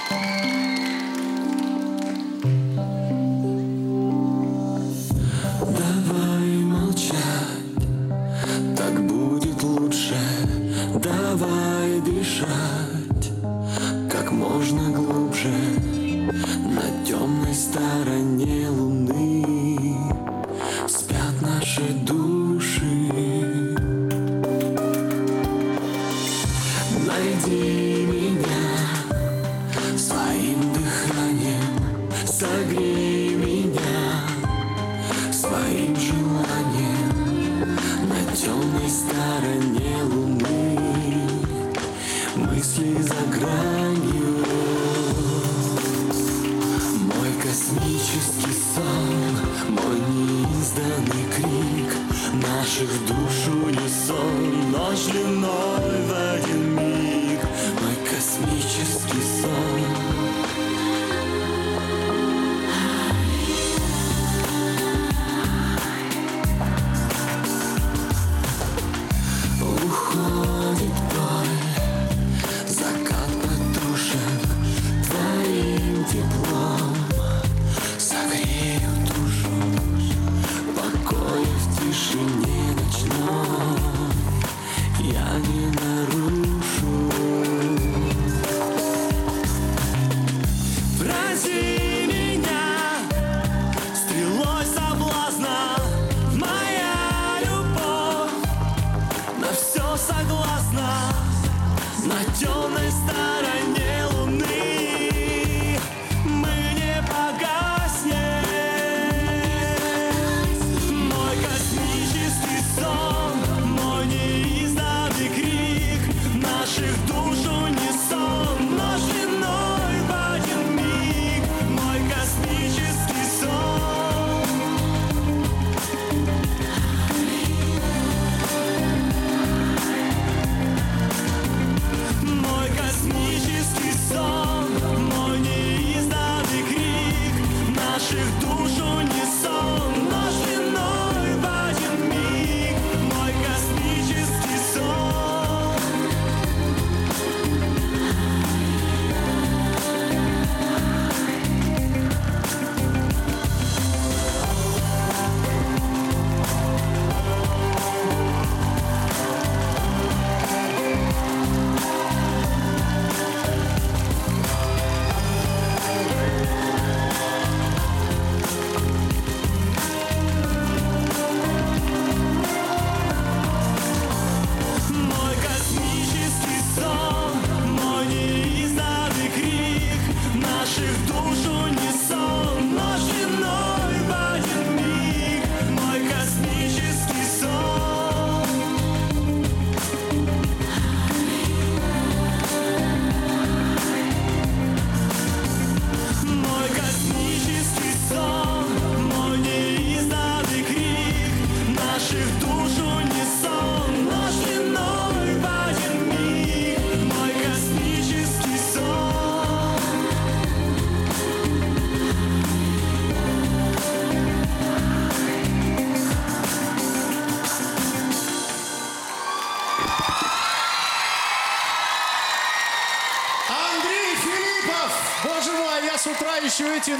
Давай молчать, так будет лучше. Давай дышать как можно глубже. На темной стороне луны спят наши души. Найди меня своим дыханием, согрей меня своим желанием. На темной стороне луны мысли за гранью. Мой космический сон, мой неизданный крик наших душ унисон, ночь длиной в один миг. Мой космический сон. Уходит боль, закат потушен твоим теплом. Согрею душу, покоя в тишине ночной я не нарушу. Пронзи меня стрелой соблазна, моя любовь на все согласна. На темной стороне луны мы не погаснем. Мой космический сон, мой неизданный крик наших душ унисон, ночь длиной в один миг. Мой космический сон. Мой космический сон, мой неизданный крик наших душ унисон, ночь длиной в один миг. Мой космический сон. Мой космический сон, мой неизданный крик наших душ унисон, ночь длиной в один миг. Мой космический сон. Мой космический сон, мой неизданный крик наших душ унисон, ночь длиной в один миг. Мой космический сон. Андрей Филиппов! Боже мой, я с утра еще эти